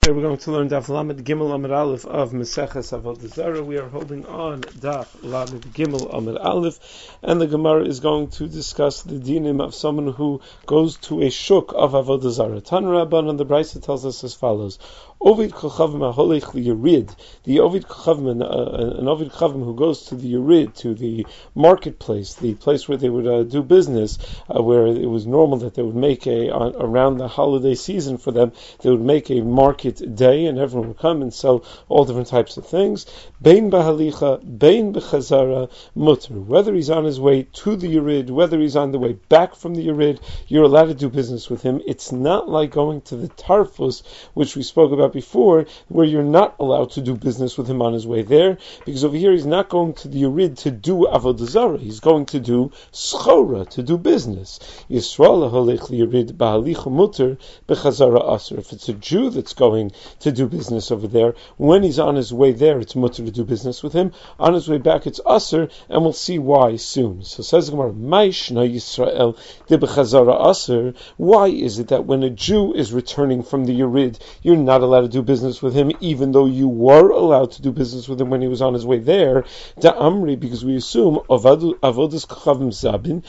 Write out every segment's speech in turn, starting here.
Today we're going to learn Daf Lamed Gimel Amud Aleph of Maseches Avodah Zarah. We are holding on Daf Lamed Gimel Amud Aleph, and the Gemara is going to discuss the dinim of someone who goes to a shuk of Avodah Zarah. Tan Rabban on the Brisa tells us as follows: Ovid Kochavim Aholech Yurid. The Ovid Kochavim, an Ovid Kochavim who goes to the Yurid, to the marketplace, the place where they would do business, where it was normal that they would make around the holiday season for them, they would make a market day, and everyone would come and sell all different types of things. Bein bahalicha, bein bechazara, mutter. Whether he's on his way to the Yurid, whether he's on the way back from the Yurid, you're allowed to do business with him. It's not like going to the Tarfus, which we spoke about before, where you're not allowed to do business with him on his way there, because over here he's not going to the Yurid to do Avodah Zarah. He's going to do schora, to do business. Yisrael halech Yurid bahalicha mutter bechazara aser. If it's a Jew that's going to do business over there, when he's on his way there, it's mutter to do business with him. On his way back, it's aser, and we'll see why soon. So says the Gemara, Maishna Yisrael de bechazara aser. Why is it that when a Jew is returning from the Yurid, you're not allowed to do business with him, even though you were allowed to do business with him when he was on his way there? Da Amri, because we assume avodas kochavim zabin,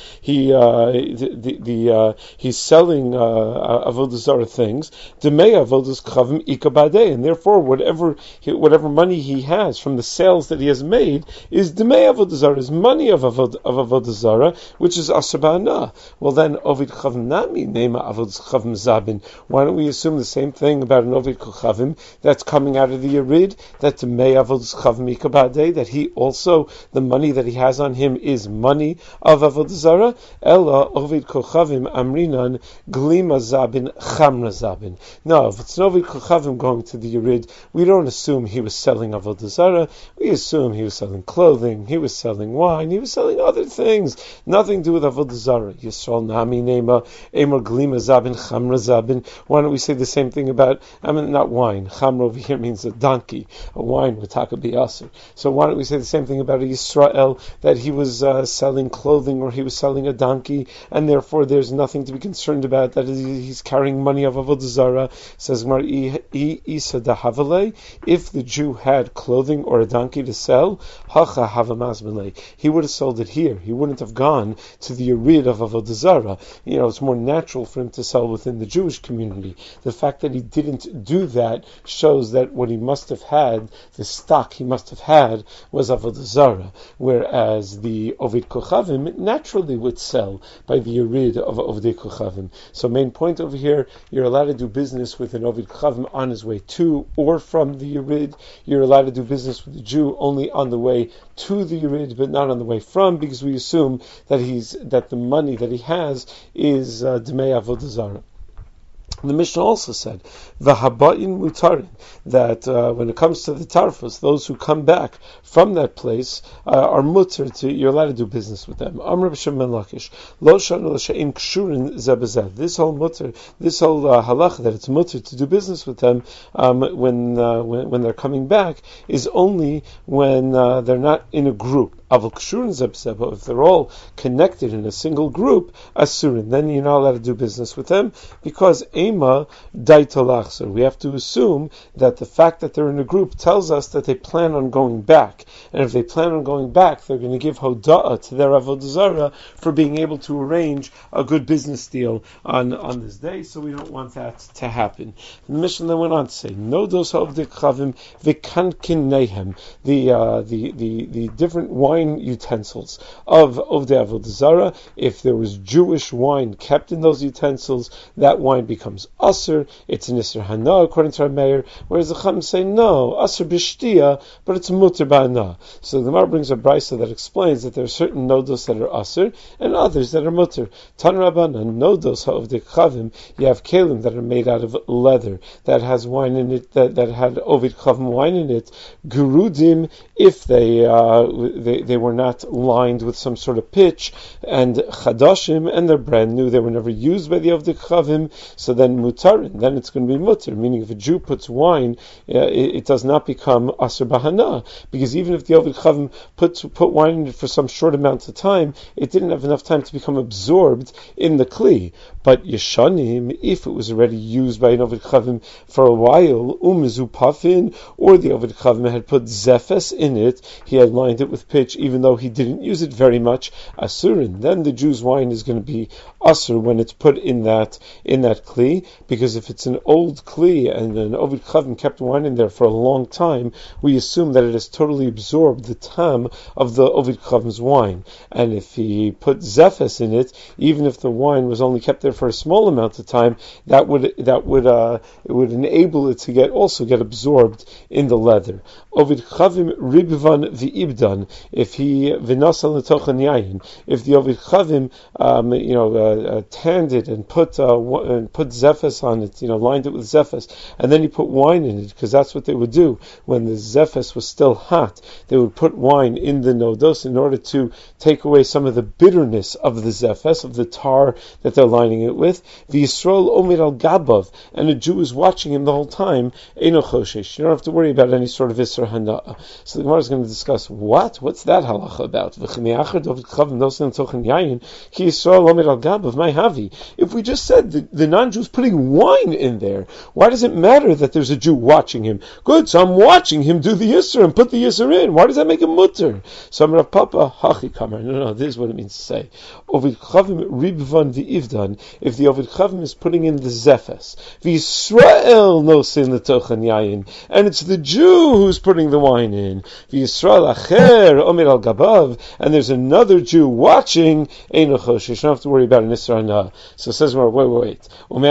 he's selling avodah zarah things. Demei avodas kochavim ikabadei, and therefore whatever money he has from the sales that he has made is demei avodah zarah, is money of avodah zarah, which is asabana. Well then, ovid kochavim nami nema avodas kochavim zabin. Why don't we assume the same thing about an ovid kochavim that's coming out of the Yurid, that demei avodas kochavim ikabadei, that he also, the money that he has on him is money of avodah zarah? Ella ovid kochavim amrinan glima zabin chamra zabin. No, if it's an ovid kochavim going to the Yurid, we don't assume he was selling avodah zarah. We assume he was selling clothing, he was selling wine, he was selling other things, nothing to do with avodah zarah. Yisrael nami nema emor glima zabin chamra zabin. Why don't we say the same thing about, not wine. Chamra over here means a donkey. A wine would taka be aser. So why don't we say the same thing about a Yisrael, that he was selling clothing or he was selling a donkey, and therefore there's nothing to be concerned about, that he's carrying money of avodah zarah. Says Gemara, if the Jew had clothing or a donkey to sell, he would have sold it here. He wouldn't have gone to the Yurid of avodah zarah. It's more natural for him to sell within the Jewish community. The fact that he didn't do that shows that what he must have had, the stock he must have had, was avodah zarah. Whereas the Ovid Kochavim naturally would sell by the Yurid of Ovid Kochavim. So main point over here, you're allowed to do business with an Ovid Kochavim on his way to or from the Yurid. You're allowed to do business with the Jew only on the way to the Yurid, but not on the way from, because we assume that the money that he has is Dmei Avodah Zarah. The Mishnah also said, "V'haba'in mutarin," that when it comes to the tarfus, those who come back from that place are mutter you're allowed to do business with them. Amr b'Shem ben Lakish, lo shanu l'she'im kshurin zeh b'zeh. This whole halacha that it's mutter to do business with them when they're coming back is only when they're not in a group. Avol kshurin zeh b'zeh, but if they're all connected in a single group, asurin, then you're not allowed to do business with them, because we have to assume that the fact that they're in a group tells us that they plan on going back. And if they plan on going back, they're going to give hoda'ah to their avodah zarah for being able to arrange a good business deal on this day, so we don't want that to happen. The Mishnah then went on to say, Nodos ha'ovdei kochavim v'kankin nehem, the different wine utensils of ovdei avodah zarah. If there was Jewish wine kept in those utensils, that wine becomes aser, it's an isser hana according to our mayor, whereas the Chacham say no, aser b'shtia, but it's mutter ba'ana. So the Gemara brings a brisa that explains that there are certain nodos that are aser and others that are mutter. Tan Rabbanan, nodos ha'ovdei kochavim, you have kelim that are made out of leather, that has wine in it, that had ovid kochavim wine in it, gerudim, if they were not lined with some sort of pitch, and chadashim, and they're brand new, they were never used by the ovdei kochavim, so then mutarin, then it's going to be mutter, meaning if a Jew puts wine, it does not become aser bahana, because even if the Ovid Chavim put wine in it for some short amount of time, it didn't have enough time to become absorbed in the kli. But Yeshanim, if it was already used by an Ovid Chavim for a while, Umizupafin, or the Ovid Chavim had put Zephes in it, he had lined it with pitch, even though he didn't use it very much, Asurin, then the Jew's wine is going to be Asur when it's put in that Kli, because if it's an old Kli and an Ovid Chavim kept wine in there for a long time, we assume that it has totally absorbed the tam of the Ovid Chavim's wine. And if he put Zephes in it, even if the wine was only kept there for a small amount of time, it would enable it to get absorbed in the leather. Ovid Chavim ribvan v'ibdan, if he v'nasa l'tochan yayin, if the Ovid Chavim tanned it and put Zephes on it, lined it with Zephes, and then he put wine in it, because that's what they would do when the Zephes was still hot. They would put wine in the nodos in order to take away some of the bitterness of the Zephes, of the tar that they're lining it with. The Yisrael Omer al Gabav, and a Jew is watching him the whole time. Eino choshesh. You don't have to worry about any sort of Isra Hana'ah. So the Gemara is going to discuss what's that halacha about? If we just said the non-Jew's putting wine in there, why does it matter that there's a Jew watching him? Good, so I'm watching him do the Yisr and put the Yisr in. Why does that make him mutter? So I'm Rav Papa, hachi kamar. No, this is what it means to say. Ovid Chavim ribvan v'ivdan, if the Ovid Chavim is putting in the Zephes, v'Yisrael nosin l'tochan yayin, and it's the Jew who's putting the wine in, v'Yisrael acher omer al gabav, and there's another Jew watching, eino choshesh. You don't have to worry about an Isra Hana'ah. So it says, wait.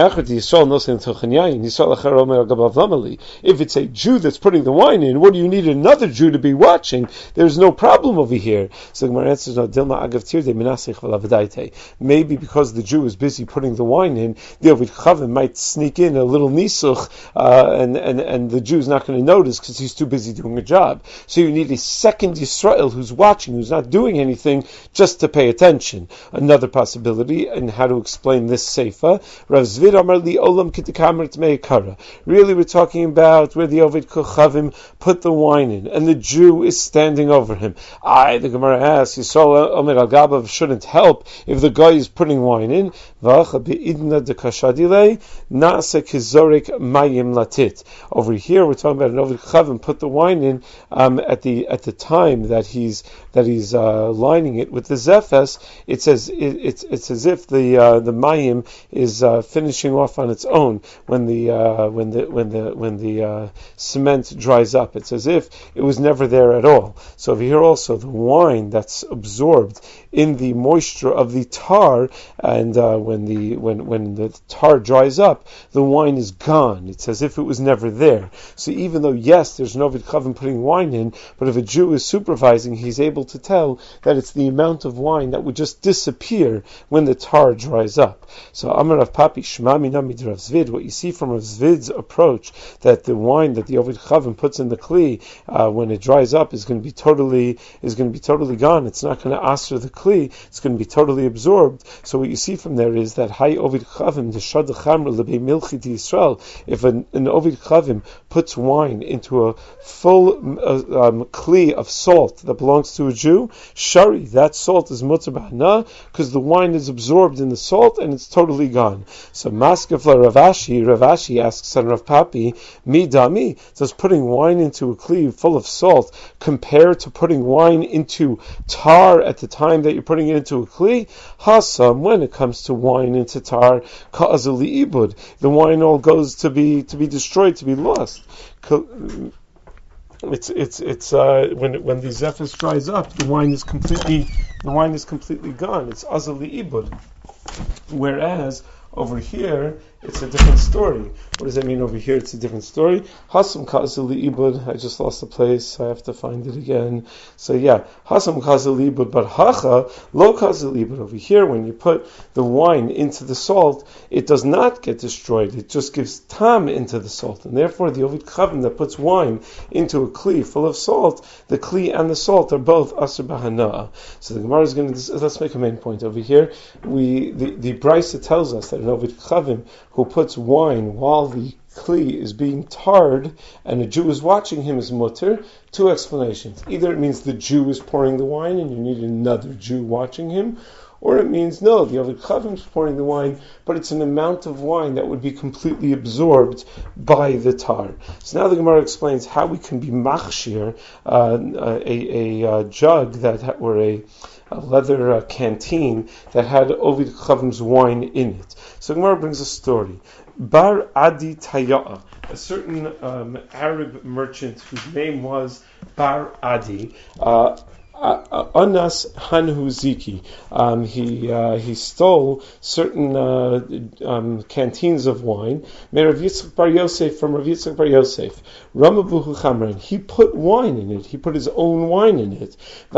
If it's a Jew that's putting the wine in, what do you need another Jew to be watching? There's no problem over here. So the Gemara answers, no, Dilma agav tirde menasich v'lavadaite. Maybe because the Jew is busy putting the wine in, the Ovid Chavim might sneak in a little nisuch, and the Jew's not going to notice because he's too busy doing a job. So you need a second Yisrael who's watching, who's not doing anything, just to pay attention. Another possibility, and how to explain this seifa, Rav Zvid Amar li olam kitikamer tmei kara. Really, we're talking about where the Ovid Chavim put the wine in, and the Jew is standing over him. The Gemara asks, Yisrael Omer al Gabav shouldn't help if the guy is putting wine in. Over here, we're talking about an Ovid Chavim put the wine in at the time that he's lining it with the Zephes. It's as if the mayim is finishing off on its own when the cement dries up. It's as if it was never there at all. So over here also, the wine that's absorbed in the moisture of the tar, and when the tar dries up, the wine is gone. It's as if it was never there. So even though, yes, there's no Ovid Chavim putting wine in, but if a Jew is supervising, he's able to tell that it's the amount of wine that would just disappear when the tar dries up. So Amar Rav Papi Shema Minamid Rav Zvid, what you see from Rav Zvid's approach, that the wine that the Ovid Chavim puts in the Kli, when it dries up, is going to be totally gone. It's not going to asr the Kli, it's going to be totally absorbed. So what you see from there is that Hay Ovid Chavim Deshad Chamr Lebei Milchi Yisrael, if an Ovid Chavim puts wine into a full Kli of salt that belongs to a Jew, Shari, that salt is mutzah b'hana, because the wine is absorbed in the salt and it's totally gone. So Maskefla Ravashi asks on Rav Papi, Mi dami, does putting wine into a Kli full of salt compare to putting wine into tar at the time that you're putting it into a Kli? Hasam, when it comes to wine into tar, Ka'azali ibud, the wine all goes to be destroyed, to be lost. It's when the Zephes dries up, the wine is completely gone. It's azali ibud. Whereas over here, it's a different story. What does that mean over here? It's a different story. Hasam kazali ibud. I just lost the place. I have to find it again. So yeah, hasam kazali ibud, but hacha lo kazali ibud. Over here, when you put the wine into the salt, it does not get destroyed. It just gives tam into the salt, and therefore the Ovid Chavim that puts wine into a kli full of salt, the kli and the salt are both asur b'hana'ah. So the Gemara is going to. Let's make a main point over here. The Brisa tells us that an Ovid Chavim who puts wine while the Kli is being tarred and a Jew is watching him is mutter. Two explanations. Either it means the Jew is pouring the wine and you need another Jew watching him, or it means no, the Ovid Chavim is pouring the wine, but it's an amount of wine that would be completely absorbed by the tar. So now the Gemara explains how we can be machshir a jug or a leather canteen that had Ovid Chavim's wine in it. So Gemara brings a story. Bar Adi Taya'a, a certain Arab merchant whose name was Bar Adi, Anas Hanhuziki. He stole certain canteens of wine. Rav Yitzchak Bar Yosef, from Rav Yitzchak Bar Yosef. Ramabuhu Chamran. He put wine in it. He put his own wine in it.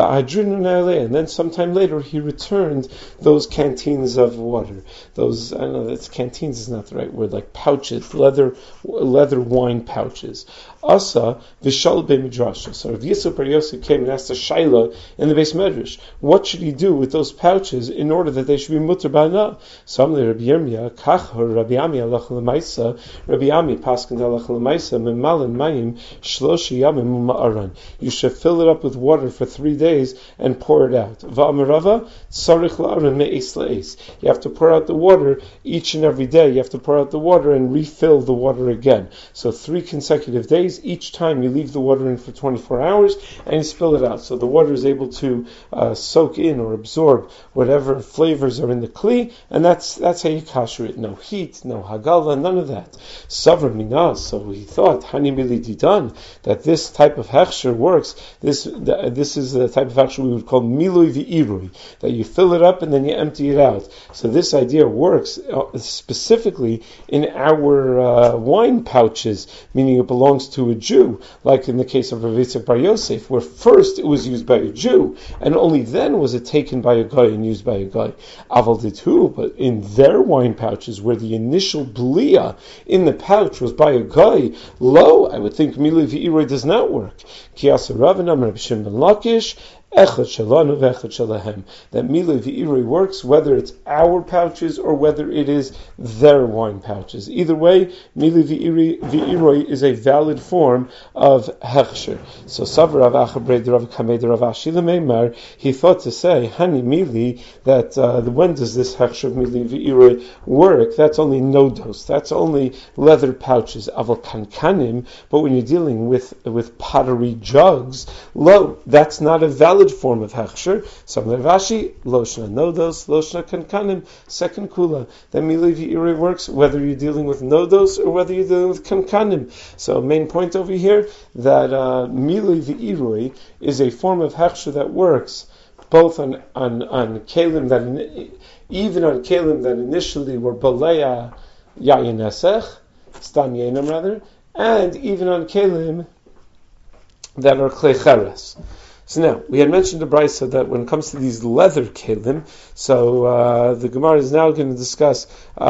And then sometime later he returned those canteens of water. Those, I know that's canteens is not the right word, like pouches, leather wine pouches. Asa v'shal be'midrasha. So Rav Yitzchak Bar Yosef came and asked a shaila in the Beis Medrash, what should he do with those pouches in order that they should be mutter b'ana? Samli Rabbi Yirmiyah, kachor Rabbi Ami alach l'maisa, Rabbi Ami paskin alach l'maisa, memalin mayim shloshi yamim ma'aran. You should fill it up with water for 3 days and pour it out. Va'amarava tzarich la'aran me'es la'es. You have to pour out the water each and every day. You have to pour out the water and refill the water again. So 3 consecutive days. Each time you leave the water in for 24 hours and you spill it out. So the water is able to soak in or absorb whatever flavors are in the kli, and that's how you kasher it. No heat, no hagala, none of that. Savra minaz. So he thought hani mili didan, that this type of hechsher works. This is the type of hechsher we would call milui v'irui, that you fill it up and then you empty it out. So this idea works specifically in our wine pouches, meaning it belongs to a Jew, like in the case of Rav Yitzchak Bar Yosef, where first it was used by a Jew, and only then was it taken by a guy and used by a guy. Aval ditu, but in their wine pouches, where the initial blia in the pouch was by a guy, I would think Mili v'iroi does not work. Ki asa Ravanam Rabbi Shimon ben Lakish, Echad shalanu v'echad shalahem. That Mili v'iroi works whether it's our pouches or whether it is their wine pouches. Either way, Mili v'iroi is a valid form of hechsher. So Savar Rav Achabrei Rav Kamei Rav Ashi Lemeimar, he thought to say Hani Mili, that when does this hechsher of Mili v'iroi work? That's only nodos. That's only leather pouches. Aval kankanim. But when you're dealing with pottery jugs, that's not a valid form of hechsher. Some Rashi, loshna nodos, loshna kankanim, second kula. That Mili v'iroi works whether you're dealing with nodos or whether you're dealing with kankanim. So main point over here, that Mili v'iroi is a form of hechsher that works both on kelim that even on kelim that initially were baleya yayin esech, stam yainam rather, and even on kelim that are klei cheres. So now, we had mentioned the Brisa that when it comes to these leather kelim, so the Gemara is now going to discuss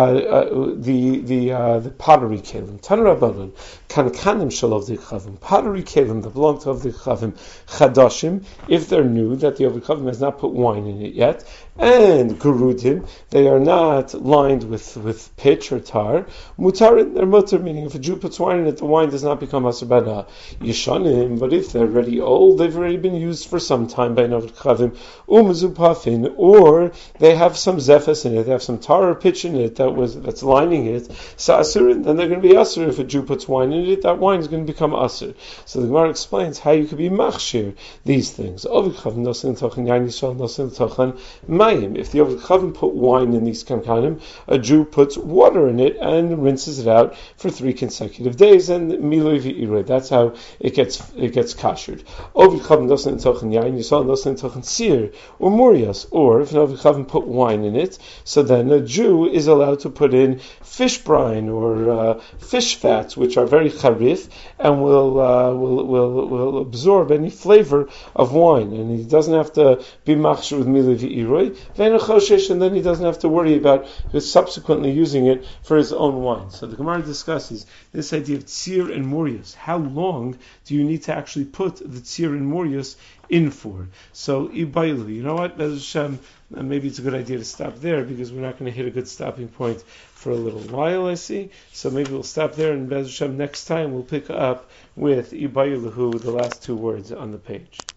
the pottery kelim. Tanur Rabbanan, kankanim shalov chavim, pottery kelim that belong to Ovdei Chavim, chadashim, if they're new, that the Ovdei Chavim has not put wine in it yet, and gerudim, they are not lined with pitch or tar, mutarin, they're mutar, meaning if a Jew puts wine in it, the wine does not become asur b'ana. Yishanim, but if they're already old, they've already been used for some time by an Ovdei Chavim, umazupafin, or they have some zephes in it, they have some tar or pitch in it that's lining it, sa'asurin, then they're going to be asur. If a Jew puts wine in it, that wine is going to become asur. So the Gemara explains how you could be machshir these things. Ovdei Chavim nosin tochan yain yisrael nosin tochan mayim. If the Ovdei Chavim put wine in these kankanim, a Jew puts water in it and rinses it out for 3 consecutive days, and milui v'iroi. That's how it gets kashered. Ovdei Chavim nosin tochan yain yisrael nosin tochan sir or murias. Or if an Ovdei Chavim put wine in it, so then a Jew is allowed to put in fish brine or fish fats, which are very charif and will absorb any flavor of wine, and he doesn't have to be machshir with mili v'iroi, and then he doesn't have to worry about subsequently using it for his own wine. So the Gemara discusses this idea of tzir and murias. How long do you need to actually put the tzir and murias in for? So Ibailu, you know what, Bez Hashem, maybe it's a good idea to stop there because we're not going to hit a good stopping point for a little while, I see. So maybe we'll stop there, and Bez Hashem next time we'll pick up with Ibailu, the last 2 words on the page.